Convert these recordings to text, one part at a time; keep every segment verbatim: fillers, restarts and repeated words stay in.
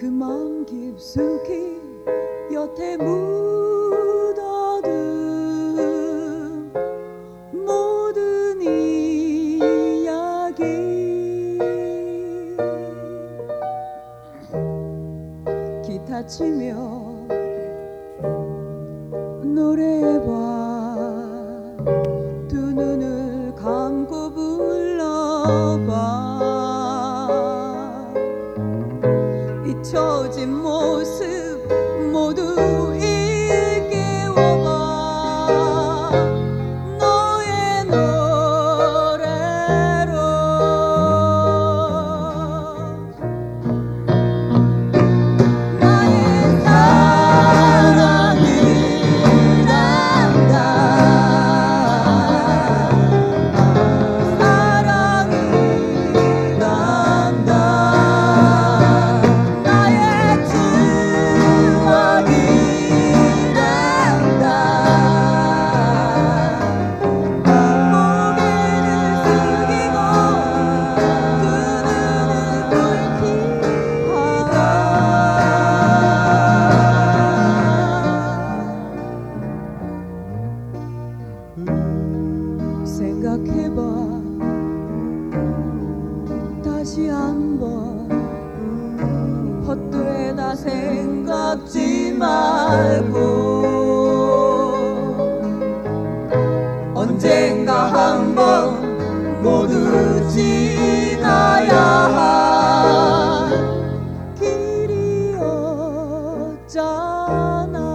그 마음 깊숙이 여태 묻어둔 모든 이야기 기타 치며 노래해봐. 두 눈을 감고 불러봐. 잊혀진 모습 모두 일깨워봐. 너의 노래로 나의 사랑이란다. 사랑이란다. 생각해봐. 다시 한번 헛되다 생각지 말고 언젠가 한번 모두 지나야 할 길이었잖아.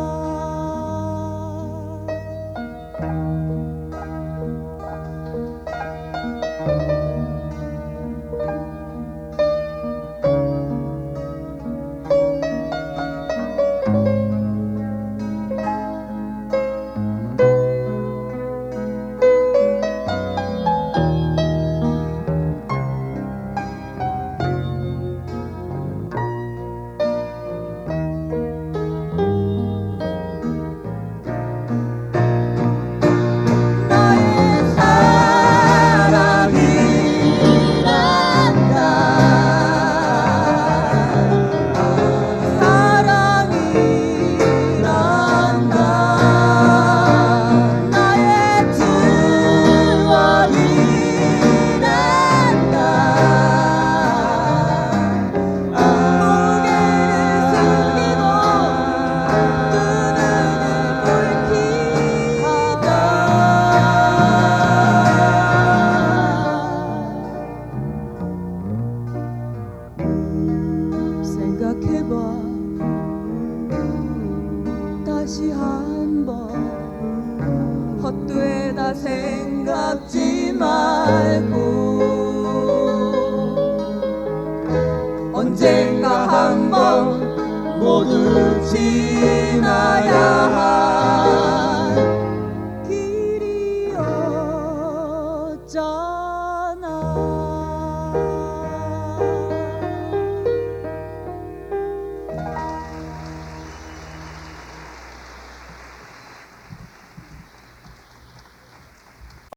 생각해봐. 다시 한번 헛되다 생각지 말고 언젠가 한번 모두 지나